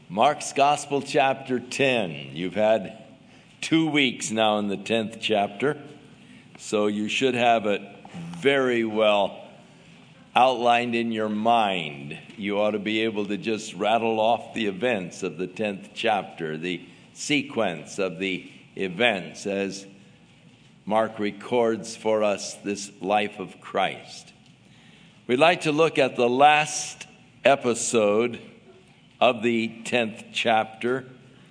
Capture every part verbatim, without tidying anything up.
Mark's Gospel, chapter ten. You've had two weeks now in the tenth chapter, so you should have it very well outlined in your mind. You ought to be able to just rattle off the events of the tenth chapter, the sequence of the events as Mark records for us this life of Christ. We'd like to look at the last episode of the tenth chapter.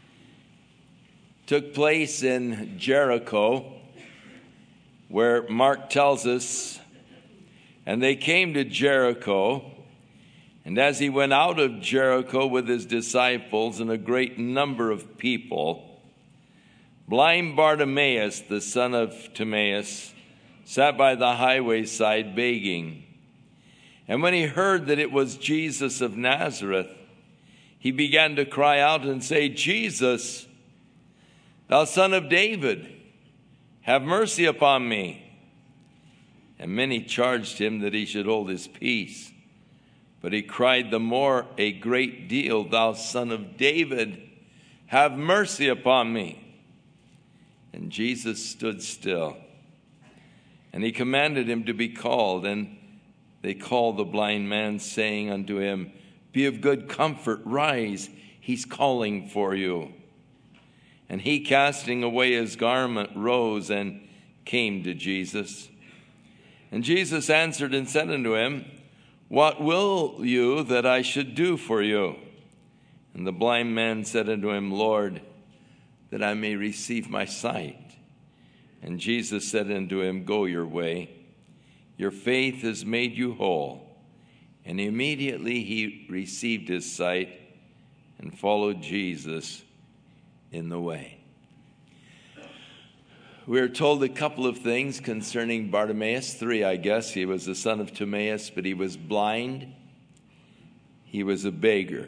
Took place in Jericho, where Mark tells us, and they came to Jericho, and as he went out of Jericho with his disciples and a great number of people, blind Bartimaeus, the son of Timaeus, sat by the highway side begging. And when he heard that it was Jesus of Nazareth, he began to cry out and say, "Jesus, thou son of David, have mercy upon me." And many charged him that he should hold his peace. But he cried the more a great deal, "Thou son of David, have mercy upon me." And Jesus stood still, and he commanded him to be called. And they called the blind man, saying unto him, "Be of good comfort, rise, he's calling for you." And he, casting away his garment, rose and came to Jesus. And Jesus answered and said unto him, "What will you that I should do for you?" And the blind man said unto him, "Lord, that I may receive my sight." And Jesus said unto him, "Go your way, your faith has made you whole." And immediately he received his sight and followed Jesus in the way. We are told a couple of things concerning Bartimaeus, three, I guess. He was the son of Timaeus, but he was blind. He was a beggar.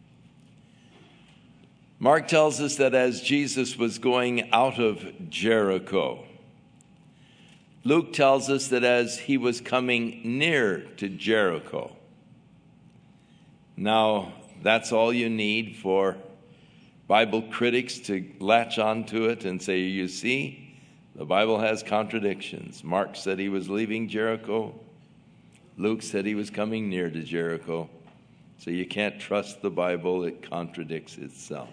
Mark tells us that as Jesus was going out of Jericho, Luke tells us that as he was coming near to Jericho. Now, that's all you need for Bible critics to latch onto it and say, you see, the Bible has contradictions. Mark said he was leaving Jericho. Luke said he was coming near to Jericho. So you can't trust the Bible, it contradicts itself.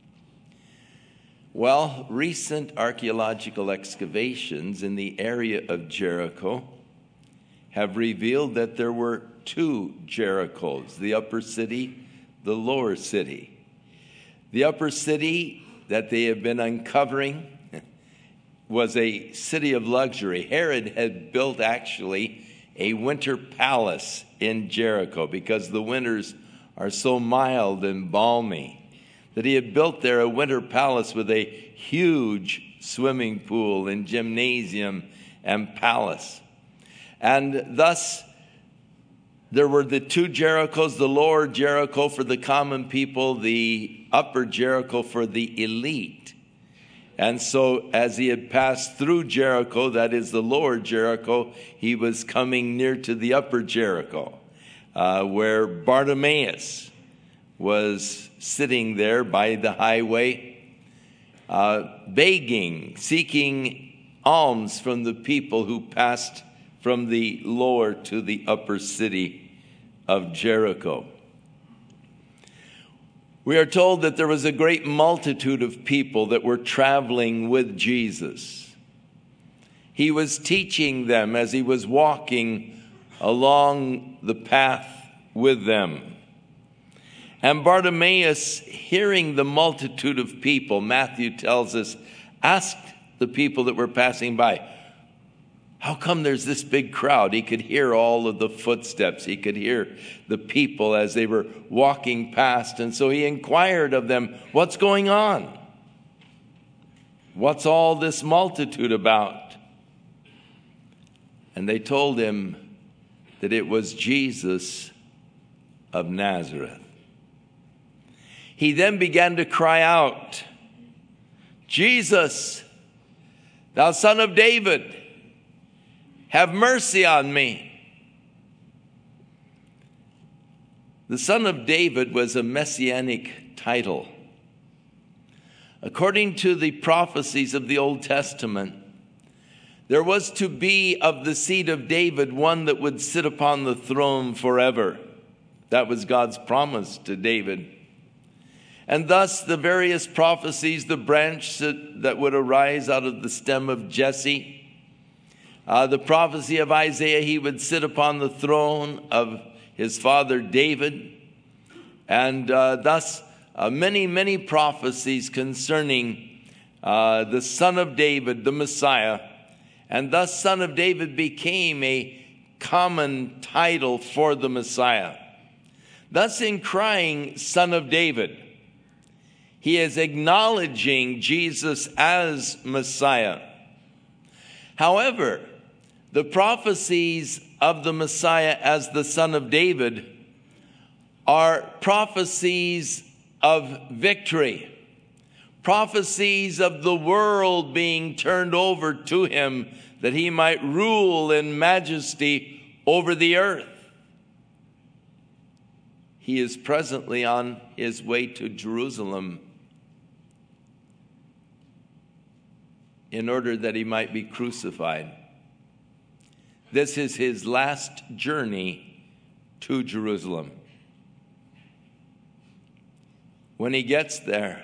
Well, recent archaeological excavations in the area of Jericho have revealed that there were two Jerichos, the upper city, the lower city. The upper city that they have been uncovering was a city of luxury. Herod had built actually a winter palace in Jericho because the winters are so mild and balmy that he had built there a winter palace with a huge swimming pool and gymnasium and palace. And thus, there were the two Jerichos, the lower Jericho for the common people, the upper Jericho for the elite. And so as he had passed through Jericho, that is the lower Jericho, he was coming near to the upper Jericho, uh, where Bartimaeus was sitting there by the highway, uh, begging, seeking alms from the people who passed from the lower to the upper city of Jericho. We are told that there was a great multitude of people that were traveling with Jesus. He was teaching them as he was walking along the path with them. And Bartimaeus, hearing the multitude of people, Matthew tells us, asked the people that were passing by, "How come there's this big crowd?" He could hear all of the footsteps. He could hear the people as they were walking past. And so he inquired of them, "What's going on? What's all this multitude about?" And they told him that it was Jesus of Nazareth. He then began to cry out, "Jesus, thou son of David, have mercy on me." The Son of David was a messianic title. According to the prophecies of the Old Testament, there was to be of the seed of David one that would sit upon the throne forever. That was God's promise to David. And thus the various prophecies, the branch that, that would arise out of the stem of Jesse, uh, the prophecy of Isaiah, he would sit upon the throne of his father David, and uh, thus uh, many, many prophecies concerning uh, the Son of David, the Messiah. And thus Son of David became a common title for the Messiah. Thus in crying Son of David, he is acknowledging Jesus as Messiah. However, the prophecies of the Messiah as the Son of David are prophecies of victory. Prophecies of the world being turned over to him that he might rule in majesty over the earth. He is presently on his way to Jerusalem in order that he might be crucified. This is his last journey to Jerusalem. When he gets there,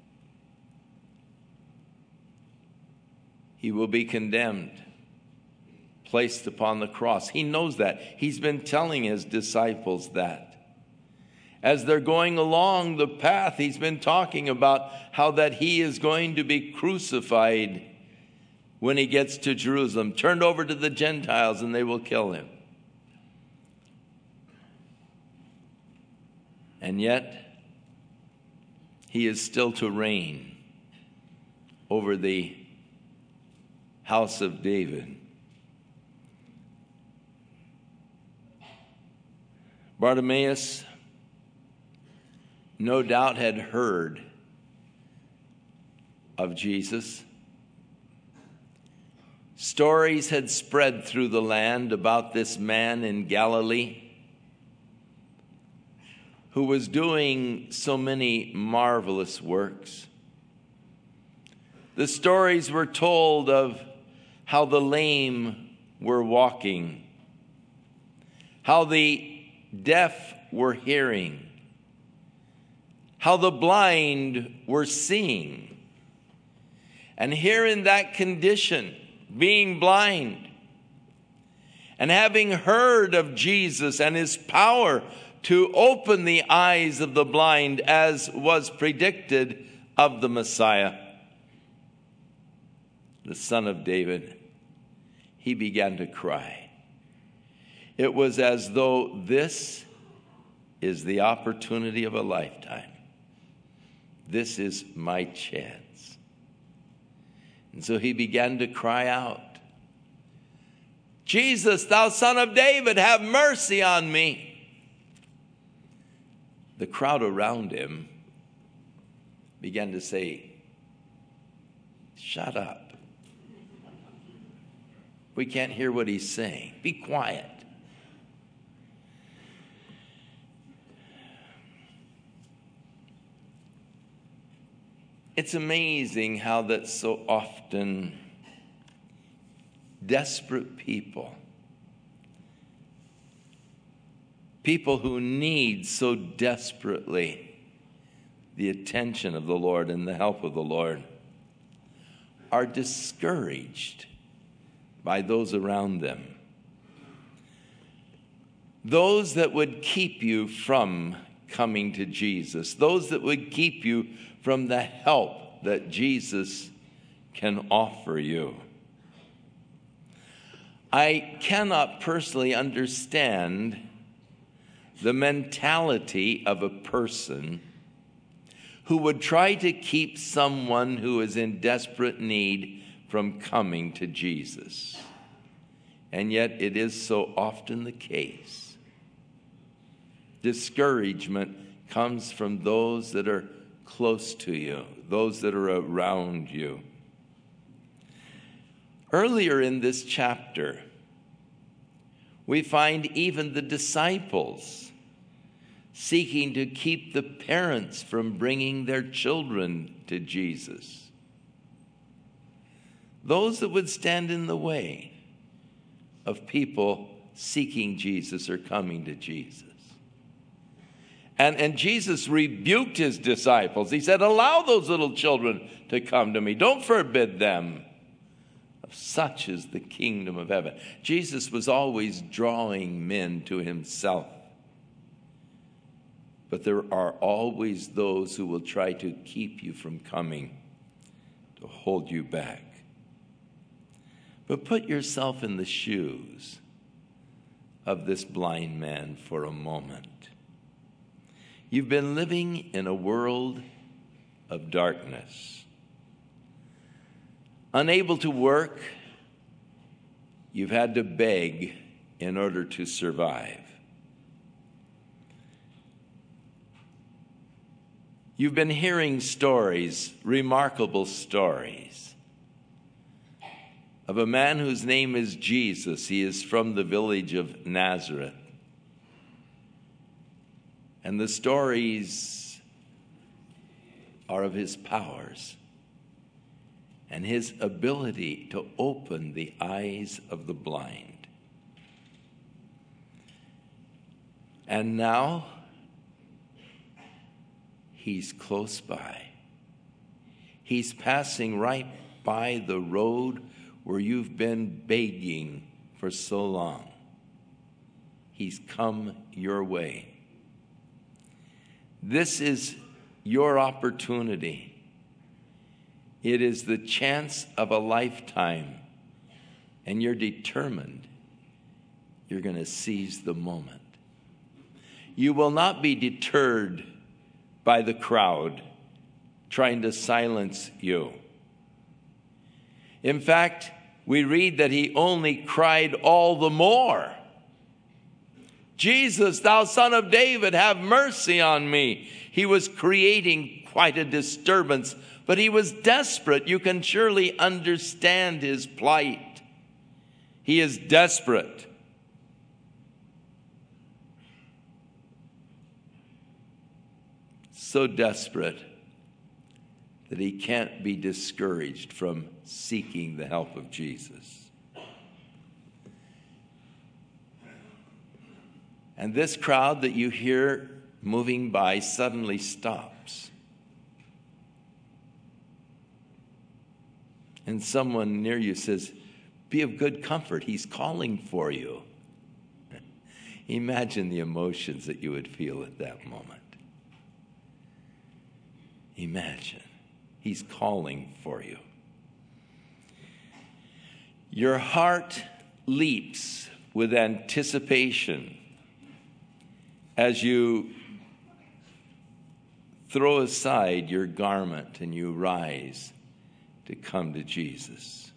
he will be condemned, placed upon the cross. He knows that. He's been telling his disciples that. As they're going along the path, he's been talking about how that he is going to be crucified when he gets to Jerusalem, turned over to the Gentiles, and they will kill him. And yet, he is still to reign over the house of David. Bartimaeus no doubt had heard of Jesus. Stories had spread through the land about this man in Galilee who was doing so many marvelous works. The stories were told of how the lame were walking, how the deaf were hearing, how the blind were seeing. And here in that condition, being blind, and having heard of Jesus and his power to open the eyes of the blind as was predicted of the Messiah, the Son of David, he began to cry. It was as though this is the opportunity of a lifetime. This is my chance. And so he began to cry out, Jesus, thou Son of David, have mercy on me. The crowd around him began to say, shut up. We can't hear what he's saying. Be quiet. It's amazing how that so often desperate people, people who need so desperately the attention of the Lord and the help of the Lord, are discouraged by those around them. Those that would keep you from coming to Jesus, those that would keep you from the help that Jesus can offer you. I cannot personally understand the mentality of a person who would try to keep someone who is in desperate need from coming to Jesus. And yet it is so often the case. Discouragement comes from those that are close to you, those that are around you. Earlier in this chapter, we find even the disciples seeking to keep the parents from bringing their children to Jesus. Those that would stand in the way of people seeking Jesus or coming to Jesus. And, and Jesus rebuked his disciples. He said, allow those little children to come to me. Don't forbid them. Such is the kingdom of heaven. Jesus was always drawing men to himself. But there are always those who will try to keep you from coming, to hold you back. But put yourself in the shoes of this blind man for a moment. You've been living in a world of darkness. Unable to work, you've had to beg in order to survive. You've been hearing stories, remarkable stories, of a man whose name is Jesus. He is from the village of Nazareth. And the stories are of his powers and his ability to open the eyes of the blind. And now he's close by. He's passing right by the road where you've been begging for so long. He's come your way. This is your opportunity. It is the chance of a lifetime, and you're determined you're going to seize the moment. You will not be deterred by the crowd trying to silence you. In fact, we read that he only cried all the more. Jesus, thou Son of David, have mercy on me. He was creating quite a disturbance, but he was desperate. You can surely understand his plight. He is desperate. So desperate that he can't be discouraged from seeking the help of Jesus. And this crowd that you hear moving by suddenly stops. And someone near you says, be of good comfort, he's calling for you. Imagine the emotions that you would feel at that moment. Imagine, he's calling for you. Your heart leaps with anticipation as you throw aside your garment and you rise to come to Jesus.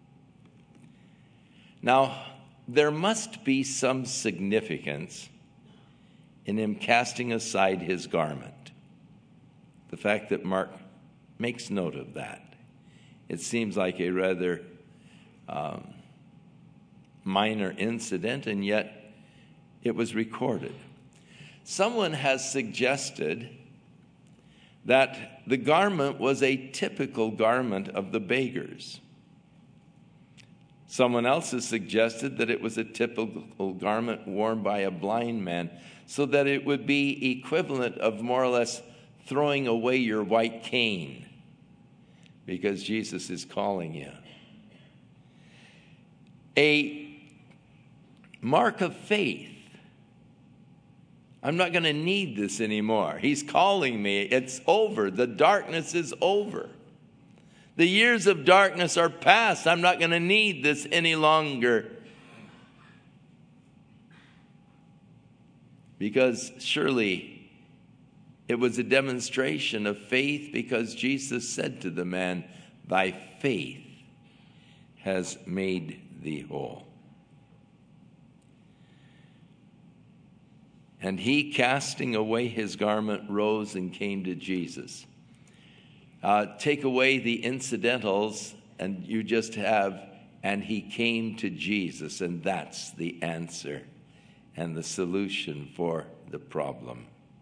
Now, there must be some significance in him casting aside his garment. The fact that Mark makes note of that. It seems like a rather um, minor incident, and yet it was recorded. Someone has suggested that the garment was a typical garment of the beggars. Someone else has suggested that it was a typical garment worn by a blind man, so that it would be equivalent of more or less throwing away your white cane, because Jesus is calling you. A mark of faith. I'm not going to need this anymore. He's calling me. It's over. The darkness is over. The years of darkness are past. I'm not going to need this any longer. Because surely it was a demonstration of faith, because Jesus said to the man, thy faith has made thee whole. And he, casting away his garment, rose and came to Jesus. Uh, take away the incidentals, and you just have, and he came to Jesus, and that's the answer and the solution for the problem.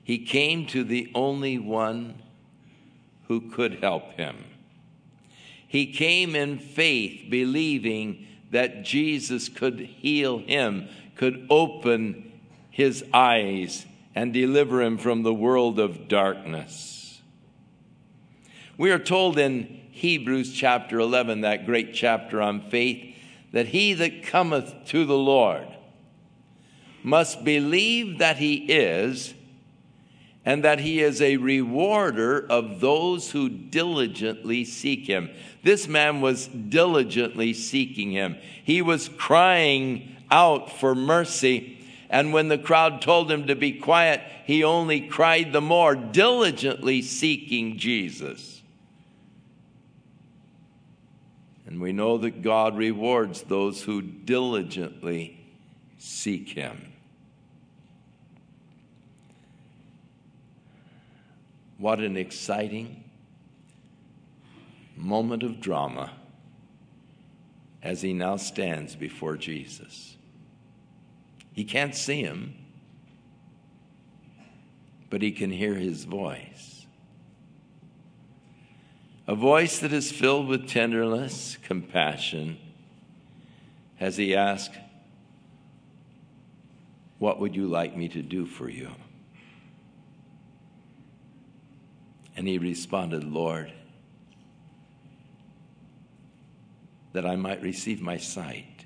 He came to the only one who could help him. He came in faith, believing that Jesus could heal him, could open his eyes and deliver him from the world of darkness. We are told in Hebrews chapter eleven, that great chapter on faith, that he that cometh to the Lord must believe that he is, and that he is a rewarder of those who diligently seek him. This man was diligently seeking him. He was crying out for mercy, and when the crowd told him to be quiet, he only cried the more, diligently seeking Jesus. And we know that God rewards those who diligently seek him. What an exciting moment of drama as he now stands before Jesus. He can't see him, but he can hear his voice. A voice that is filled with tenderness, compassion, as he asks, "What would you like me to do for you?" And he responded, "Lord, that I might receive my sight."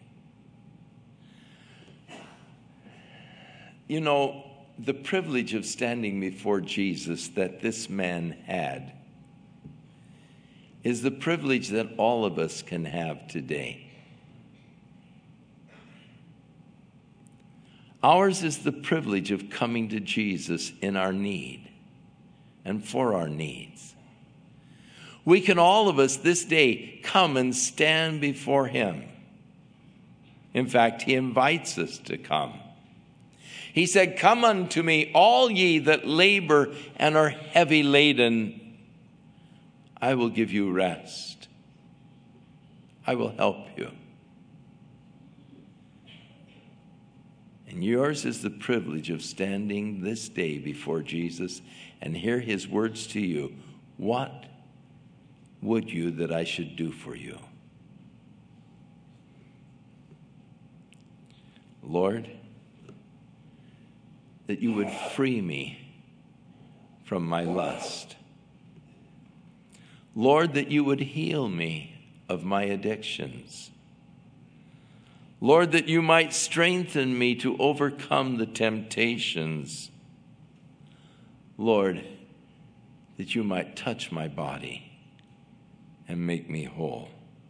You know, the privilege of standing before Jesus that this man had is the privilege that all of us can have today. Ours is the privilege of coming to Jesus in our need and for our needs. We can all of us this day come and stand before him. In fact, he invites us to come. He said, "Come unto me, all ye that labor and are heavy laden. I will give you rest. I will help you." And yours is the privilege of standing this day before Jesus and hear his words to you. What would you that I should do for you? Lord, that you would free me from my lust. Lord, that you would heal me of my addictions. Lord, that you might strengthen me to overcome the temptations. Lord, that you might touch my body and make me whole.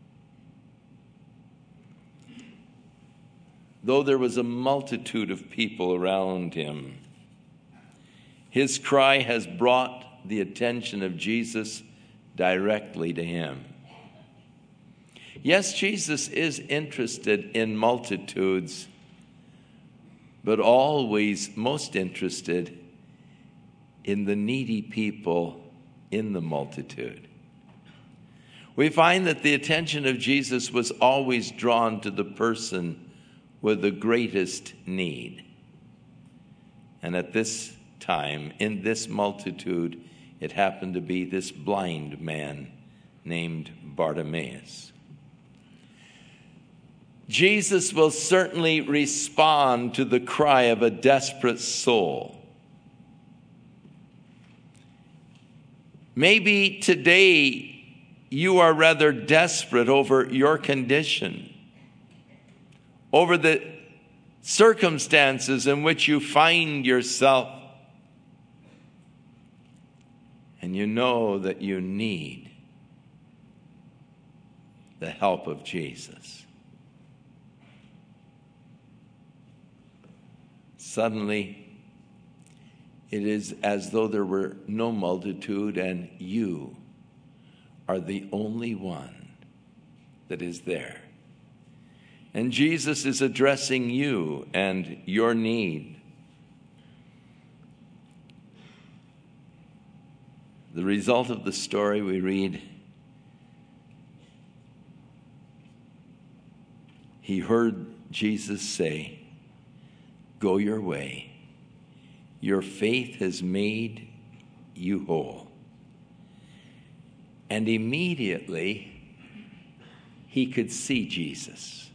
Though there was a multitude of people around him, his cry has brought the attention of Jesus directly to him. Yes, Jesus is interested in multitudes, but always most interested in the needy people in the multitude. We find that the attention of Jesus was always drawn to the person with the greatest need. And at this time, in this multitude, it happened to be this blind man named Bartimaeus. Jesus will certainly respond to the cry of a desperate soul. Maybe today you are rather desperate over your condition, over the circumstances in which you find yourself, and you know that you need the help of Jesus. Suddenly, it is as though there were no multitude and you are the only one that is there. And Jesus is addressing you and your need. The result of the story we read, he heard Jesus say, "Go your way. your faith has made you whole. And immediately, he could see Jesus.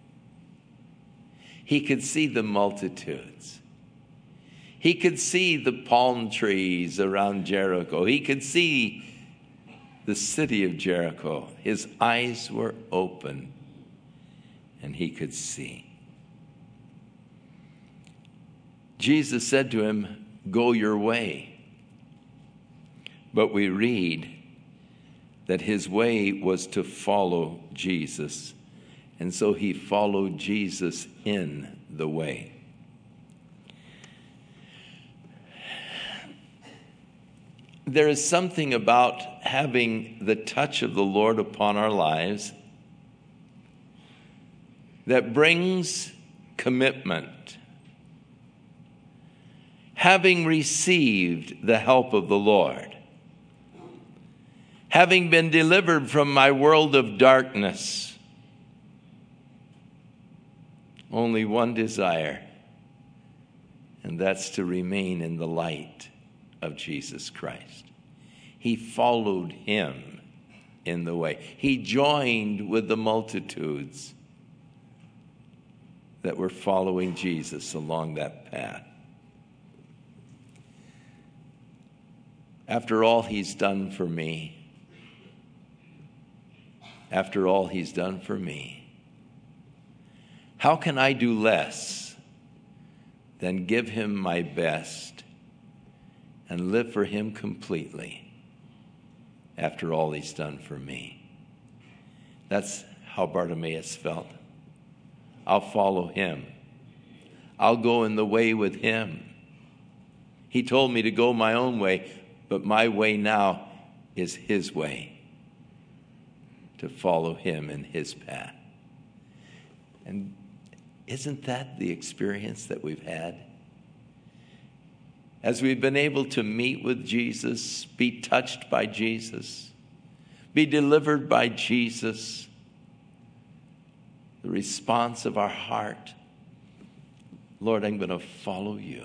He could see the multitudes. He could see the palm trees around Jericho. He could see the city of Jericho. His eyes were open, and he could see. Jesus said to him, "Go your way." But we read that his way was to follow Jesus. And so he followed Jesus in the way. There is something about having the touch of the Lord upon our lives that brings commitment. Having received the help of the Lord, having been delivered from my world of darkness, only one desire, and that's to remain in the light of Jesus Christ. He followed him in the way. He joined with the multitudes that were following Jesus along that path. After all he's done for me, after all he's done for me, how can I do less than give him my best and live for him completely after all he's done for me? That's how Bartimaeus felt. I'll follow him. I'll go in the way with him. He told me to go my own way, but my way now is his way, to follow him in his path. And isn't that the experience that we've had? As we've been able to meet with Jesus, be touched by Jesus, be delivered by Jesus, the response of our heart, Lord, I'm going to follow you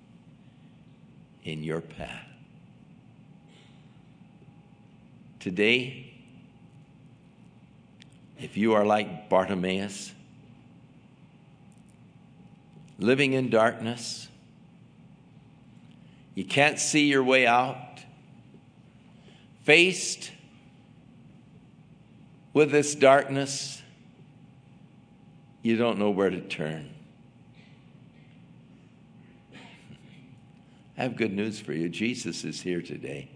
in your path. Today, if you are like Bartimaeus, living in darkness, you can't see your way out, faced with this darkness, you don't know where to turn. I have good news for you. Jesus is here today.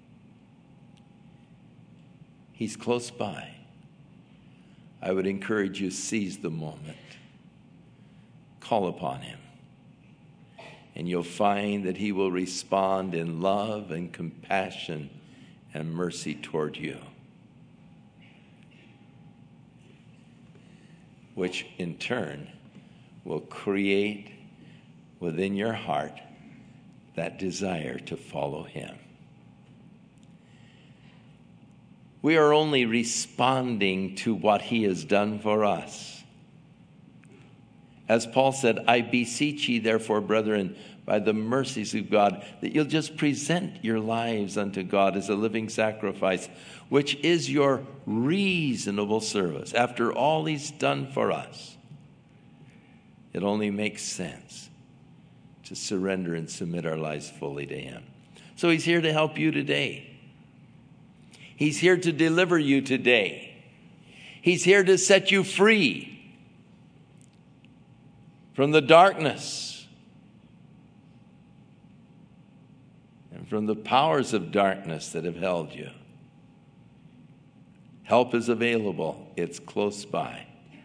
He's close by. I would encourage you to seize the moment. Call upon him. And you'll find that he will respond in love and compassion and mercy toward you, which in turn will create within your heart that desire to follow him. We are only responding to what he has done for us. As Paul said, I beseech ye therefore, brethren, by the mercies of God, that you'll just present your lives unto God as a living sacrifice, which is your reasonable service. After all he's done for us, it only makes sense to surrender and submit our lives fully to him. So he's here to help you today. He's here to deliver you today. He's here to set you free from the darkness and from the powers of darkness that have held you. Help is available. It's close by.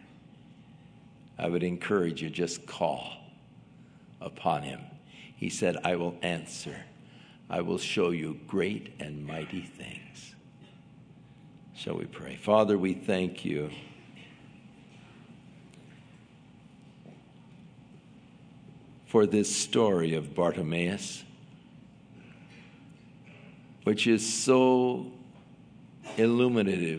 I would encourage you, just call upon him. He said, I will answer. I will show you great and mighty things. Shall we pray? Father, we thank you for this story of Bartimaeus, which is so illuminative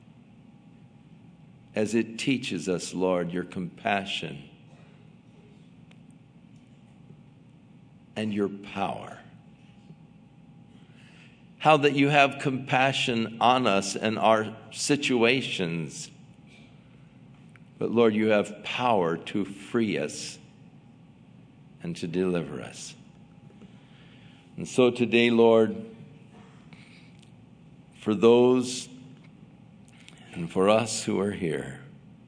as it teaches us, Lord, your compassion and your power. How that you have compassion on us and our situations. But Lord, you have power to free us and to deliver us. And so today, Lord, for those and for us who are here,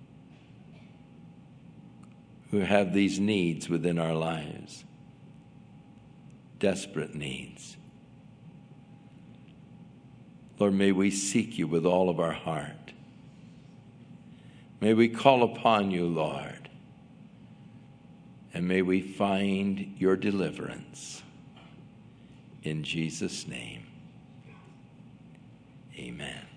who have these needs within our lives, desperate needs, Lord, may we seek you with all of our heart. May we call upon you, Lord, and may we find your deliverance. In Jesus' name, amen.